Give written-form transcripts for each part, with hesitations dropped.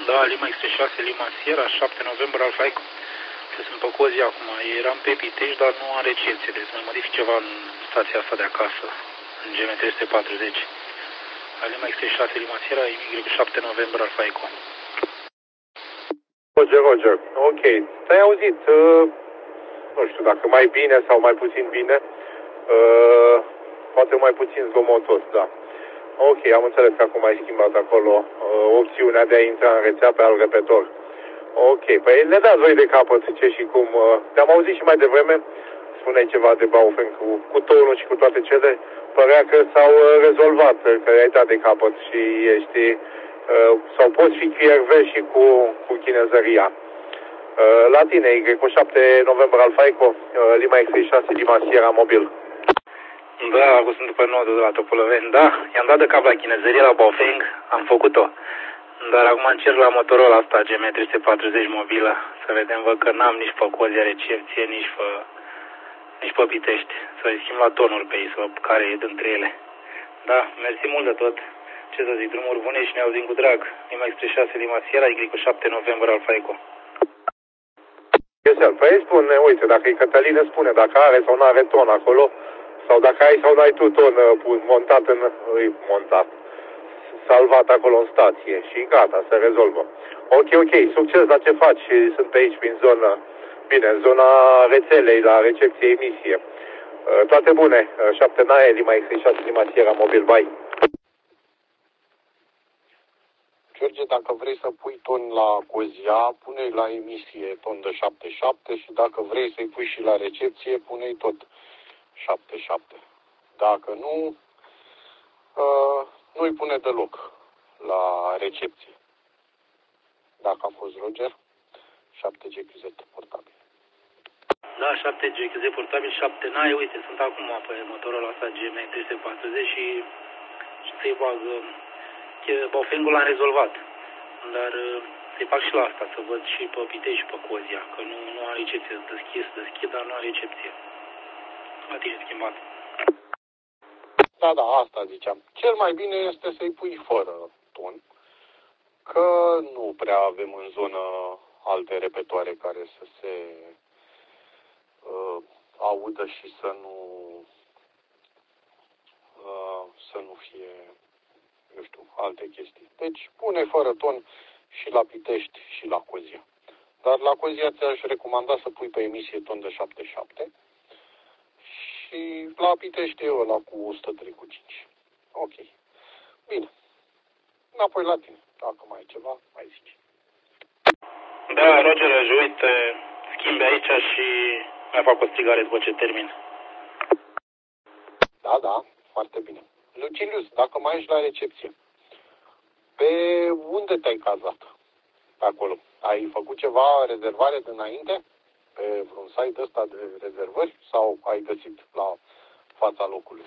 Da, Lima X36, Lima Sierra, 7 noiembrie, Alfa Eco. Sunt pe cozi acum. Eram pe Pitești, dar nu am recepție. Deci mai modific ceva în stația asta de acasă, în GM340. Lima X36, Lima Sierra, Y7 noiembrie, Alfa Eco. Roger. Ok. Te-ai auzit, nu știu dacă mai bine sau mai puțin bine. Poate mai puțin zgomotos, da. Ok, am înțeles că acum ai schimbat acolo opțiunea de a intra în rețea pe alt repetor. Ok, păi ne dați voi de capăt ce și cum. Te-am auzit și mai devreme, spuneai ceva de Baofeng cu tonul și cu toate cele. Părea că s-au rezolvat, că ai dat de capăt și ești, sau poți fi QRV și cu chinezăria. La tine, Y7 noiembrie Alfa Eco, Lima X36, Lima Sierra mobil. Da, sunt după nodul de la Topoloveni. Da, i-am dat de cap la chinezărie la Baofeng, am făcut-o. Dar acum încerc la motorul asta GM340 mobilă, să vedem, văd că n-am nici pe Cozia recepție, nici pe Pitești. Să-i schimb la tonuri pe ei, să văd care e dintre ele. Da, mersi mult de tot. Ce să zic, drumuri bune și ne auzim cu drag. Lima X36, Lima Sierra, Y7 noiembrie, Alfa Eco. Păi spune, uite, dacă e Cătăline, spune dacă are sau nu are ton acolo, sau dacă ai sau nu ai tu ton montat, salvat acolo în stație și gata, se rezolvă. Ok, succes la ce faci, sunt pe aici, prin zonă, bine, în zona rețelei, la recepție emisie. Toate bune, 7 nae, Lima X36, Lima Sierra mobil, bye. George, dacă vrei să pui ton la Cozia, pune-i la emisie ton de 77 și dacă vrei să-i pui și la recepție, pune-i tot 77. Dacă nu, nu-i pune deloc la recepție. Dacă a fost Roger, 7GQZ portabil. Da, 7GQZ portabil, 7 nae, uite, sunt acum pe motorul ăsta GM340 și să-i bag... Baofengul l-am rezolvat, dar să-i fac și la asta, să văd și pe Pitești și pe Cozia, că nu am recepție, deschid, dar nu am recepție. La tine schimbat. Da, asta ziceam. Cel mai bine este să-i pui fără ton, că nu prea avem în zonă alte repetoare care să se audă și să nu fie, eu știu, alte chestii. Deci pune fără ton și la Pitești și la Cozia. Dar la Cozia ți-aș recomanda să pui pe emisie ton de 77 și la Pitești e ăla cu 103,5. Ok. Bine. Înapoi la tine. Dacă mai ai ceva, mai zici. Da, Roger, uite, schimbi aici și mai fac o strigare după ce termin. Da, foarte bine. Lucilius, dacă mai ești la recepție, pe unde te-ai cazat? Pe acolo. Ai făcut ceva rezervare dinainte? Pe vreun site ăsta de rezervări? Sau ai găsit la fața locului?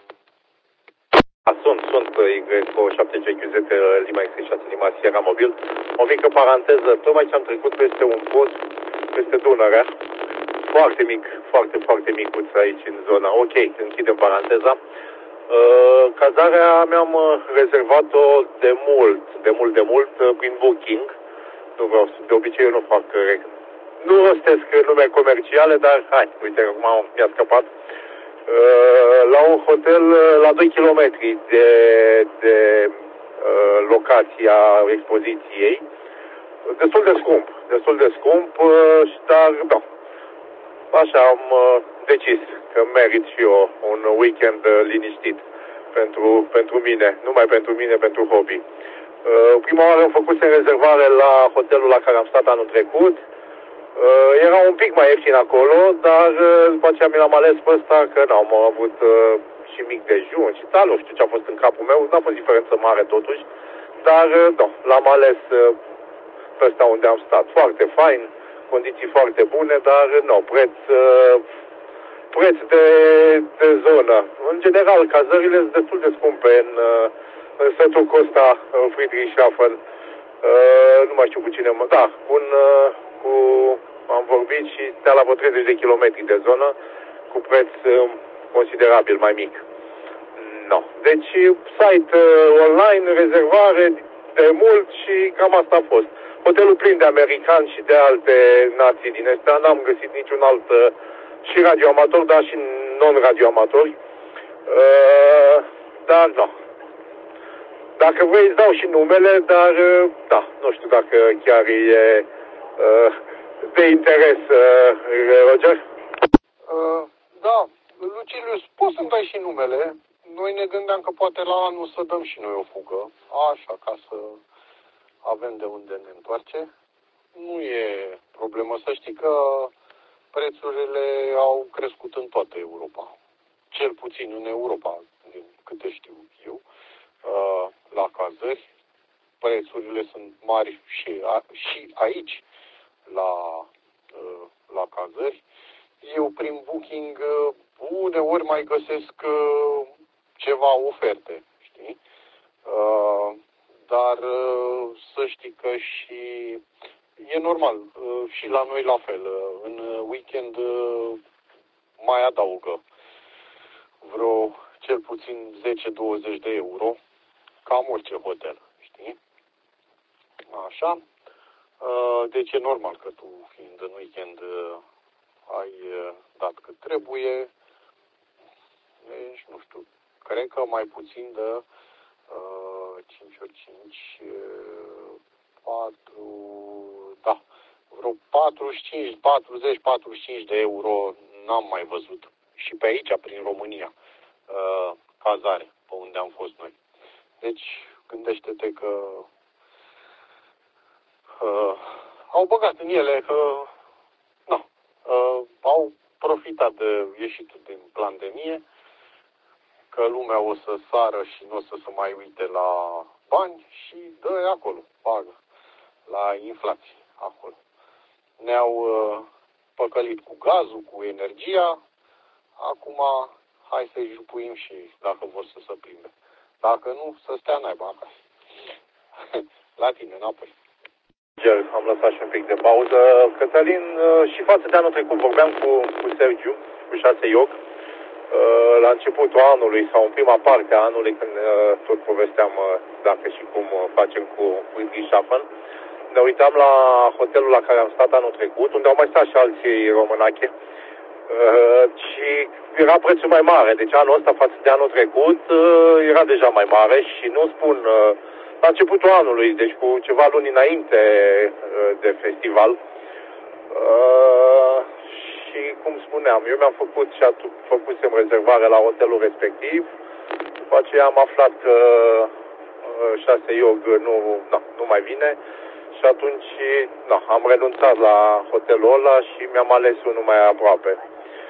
Sunt Y7GQZ Lima X36 Lima Sierra mobil. O mică paranteză, tocmai ce am trecut peste un pod, peste Dunărea, foarte mic, foarte micuț aici în zona. Ok, închidem paranteza. Cazarea mi-am rezervat-o de mult prin Booking. Nu vreau, de obicei eu nu fac, nu rostesc nume comerciale, dar hai, uite, acum mi-a scăpat. La un hotel la 2 km de locația expoziției. Destul de scump, dar da, așa am decis că merit și eu un weekend liniștit pentru mine, numai pentru mine, pentru hobby. Prima oară am făcut rezervare la hotelul la care am stat anul trecut. Era un pic mai ieftin acolo, dar după aceea mi l-am ales pe ăsta, că n-am avut și mic dejun și tal, nu știu ce a fost în capul meu, n-a fost diferență mare totuși, dar da, l-am ales pe ăsta unde am stat. Foarte fain, condiții foarte bune, dar nu, preț de zonă. În general, cazările sunt destul de scumpe în setul Costa Friedrichshafen. Nu mai știu cu cine am vorbit și stea la vreo 30 de kilometri de zonă, cu preț considerabil mai mic. No. Deci, site online, rezervare, de mult și cam asta a fost. Hotelul plin de americani și de alte nații din astea, n-am găsit niciun alt și radioamator, dar și non-radioamatori. Dar nu. Dacă vrei îți dau și numele, dar da, nu știu dacă chiar e de interes, Roger. Da, Lucilius, poți să-mi dai și numele? Noi ne gândeam că poate la anul să dăm și noi o fugă, așa, ca să avem de unde ne întoarce. Nu e problemă, să știi că prețurile au crescut în toată Europa. Cel puțin în Europa, din câte știu eu, la cazări. Prețurile sunt mari și aici, la cazări. Eu prin Booking uneori mai găsesc ceva oferte, știi? Dar să știi că și e normal, și la noi la fel. În weekend mai adaugă vreo cel puțin 10-20 de euro, cam orice hotel, știi? Așa. Deci e normal că tu, fiind în weekend, ai dat cât trebuie. Deci, nu știu, cred că mai puțin de 5 ori 5, 4, da, vreo 45, 40, 45 de euro n-am mai văzut. Și pe aici, prin România, cazare, pe unde am fost noi. Deci, gândește-te că au băgat în ele că au profitat de ieșitul din pandemie, că lumea o să sară și nu o să se mai uite la bani și dă acolo, bagă, la inflație, acolo. Ne-au păcălit cu gazul, cu energia, acum hai să-i jupuim și dacă vor să se plimbe. Dacă nu, să stea naiba acasă. La tine, înapoi. Am lăsat și un pic de pauză. Cătălin, și față de anul trecut vorbeam cu Sergiu, cu 6 Ioc, la începutul anului sau în prima parte a anului, când tot povesteam dacă și cum facem cu Grishafen. Ne uitam la hotelul la care am stat anul trecut, unde au mai stat și alții românache, și era prețul mai mare. Deci anul ăsta față de anul trecut era deja mai mare și nu spun la începutul anului, deci cu ceva luni înainte de festival. Și cum spuneam, eu mi-am făcut și făcusem rezervare la hotelul respectiv. După aceea am aflat că 6 Ioc nu mai vine. Și atunci am renunțat la hotelul ăla și mi-am ales unul mai aproape.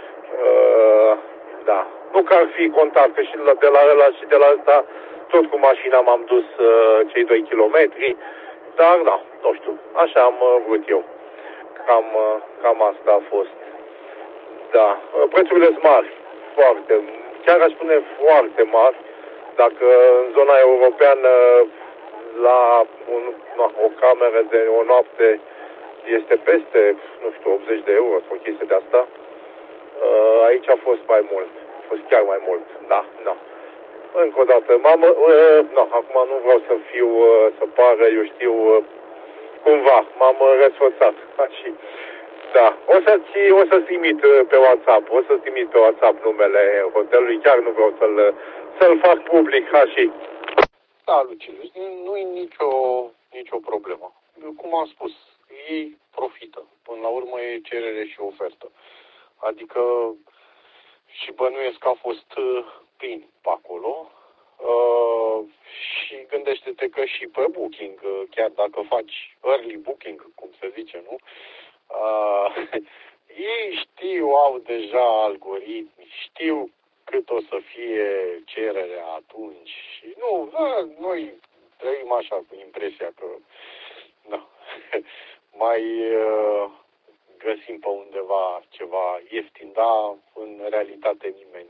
Da. Nu că ar fi contat, că și de la ăla și de la ăsta tot cu mașina m-am dus cei 2 kilometri. Dar nu știu, așa am vrut eu. Cam asta a fost. Da. Prețurile sunt mari. Foarte. Chiar aș spune foarte mari. Dacă în zona europeană la o cameră de o noapte este peste, nu știu, 80 de euro sau o chestie de asta, aici a fost mai mult. A fost chiar mai mult. Da. Încă o dată, acum nu vreau să pară, eu știu, cumva, m-am răsfățat. Și, da, o să-ți trimit pe WhatsApp, numele hotelului, chiar nu vreau să-l fac public, și. Da, Lucilius, nu e nicio problemă. Cum am spus, ei profită. Până la urmă e cerere și ofertă. Adică și bănuiesc că a fost plin pe acolo. Și gândește-te că și pe Booking, chiar dacă faci early booking, cum se zice, nu? Ei știu, au deja algoritmi, știu cât o să fie cererea atunci. Și noi trăim așa cu impresia că mai găsim pe undeva ceva ieftin, dar în realitate nimeni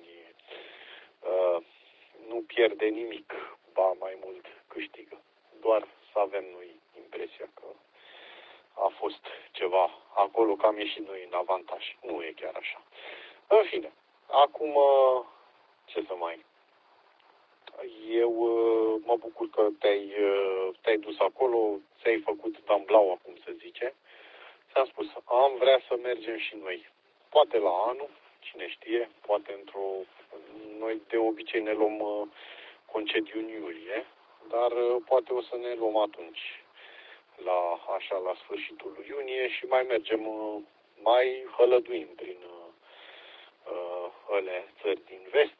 nu pierde nimic, ba mai mult câștigă. Doar să avem noi impresia că a fost ceva acolo, că am ieșit noi în avantaj. Nu e chiar așa. În fine, acum ce să mai... Eu mă bucur bucur că te-ai dus acolo, ți-ai făcut damblaua, cum se zice. Ți-am spus, am vrea să mergem și noi. Poate la anul, cine știe, poate noi de obicei ne luăm concediu în iulie, dar poate o să ne luăm atunci, la sfârșitul lui iunie și mai mergem, mai hălăduim prin țări din vest.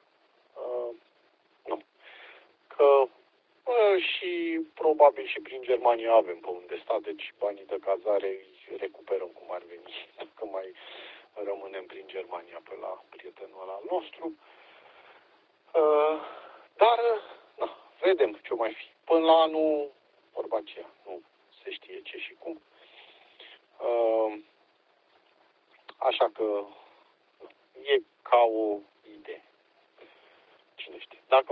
Nu. Că și probabil și prin Germania avem pe unde sta, deci banii de cazare îi recuperăm cum ar veni, dacă mai rămânem prin Germania pe la prietenul ăla al nostru. Dar, vedem ce mai fi. Până la anul, vorba aceea, nu se știe ce și cum. Așa că e ca o idee. Cine știe. Dacă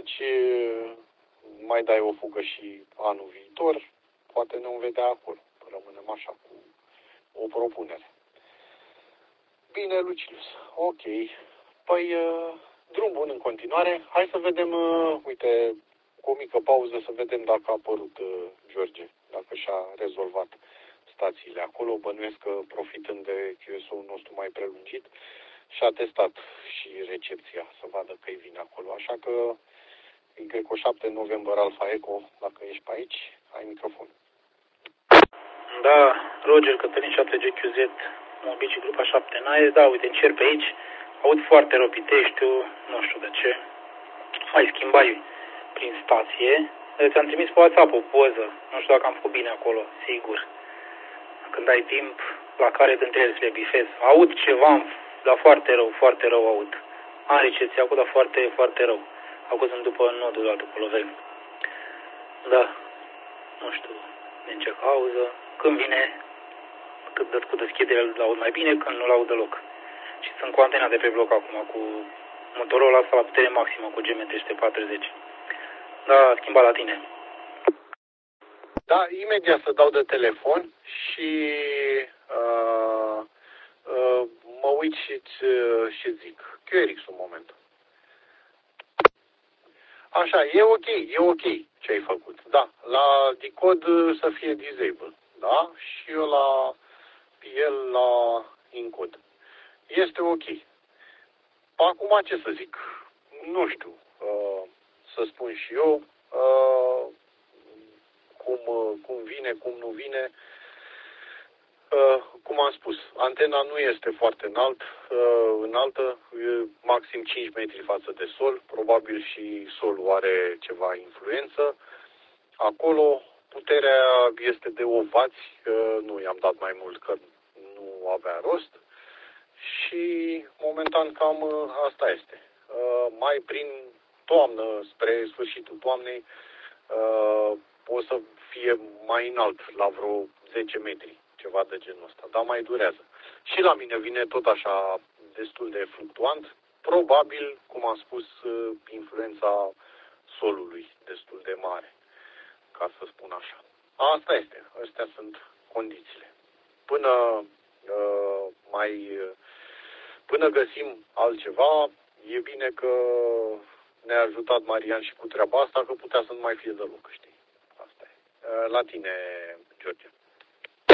mai dai o fugă și anul viitor, poate ne-o vedea acolo. Rămânem așa cu o propunere. Bine, Lucilius. Ok. Păi, drum bun în continuare. Hai să vedem, uite, cu o mică pauză, să vedem dacă a apărut George, dacă și-a rezolvat stațiile acolo. Bănuiesc că, profitând de QSO-ul nostru mai prelungit, și-a testat și recepția, să vadă că îi vine acolo. Așa că, Y7 November Alpha Echo, dacă ești pe aici, ai microfon. Da, Roger, Cătălin 7GQZ, Mobici, grupa 7 Naie. Da, uite, încerc pe aici. Aud foarte rău Piteștiul, nu știu de ce. Mai schimbai prin stație. Ți-am trimis pe WhatsApp o poză. Nu știu dacă am făcut bine acolo, sigur. Când ai timp, la care dintre ele să le bifez. Aud ceva, dar foarte rău aud. Am recepție acum, dar foarte, foarte rău. Acum sunt după nodul de la Topoloveni. Da, nu știu din ce cauză. Când vine, cu deschiderea îl aud mai bine, când nu-l aud deloc. Și sunt cu antena de pe bloc acum, cu motorul ăsta la putere maximă, cu GM340. Da, schimba la tine. Da, imediat să dau de telefon și mă uit și zic. QRX un moment. Așa, e ok ce ai făcut. Da, la decod să fie disable. Da? Și eu la PL la encode. Este ok. Acum ce să zic? Nu știu. Să spun și eu cum vine, cum nu vine. Cum am spus, antena nu este foarte înaltă, maxim 5 metri față de sol, probabil și solul are ceva influență. Acolo puterea este de 8 W, nu i-am dat mai mult că nu avea rost și momentan cam asta este. Mai prin toamnă, spre sfârșitul toamnei, o să fie mai înalt, la vreo 10 metri, ceva de genul ăsta, dar mai durează. Și la mine vine tot așa destul de fluctuant, probabil, cum am spus, influența solului destul de mare, ca să spun așa. Asta este, astea sunt condițiile. Până găsim altceva, e bine că ne-a ajutat Marian și cu treaba asta, că putea să nu mai fie deloc, știi? Asta e. La tine, George.